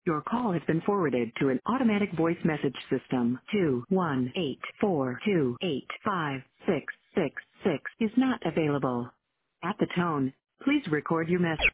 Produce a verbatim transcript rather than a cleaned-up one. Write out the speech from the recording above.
Your call has been forwarded to an automatic voice message system. Two one eight four two eight five six six six is not available. At the tone, please record your message.